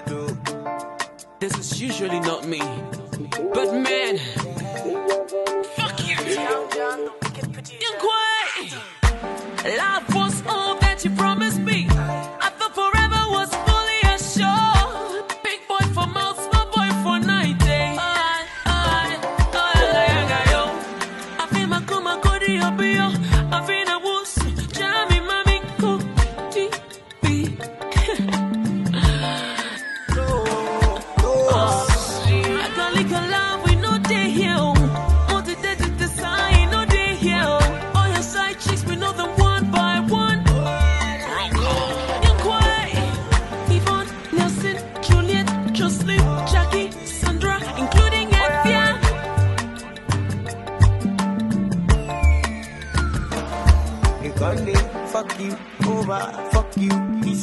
This is usually not me, but man, fuck you. Young John, the wicked producer. Young Quay, love.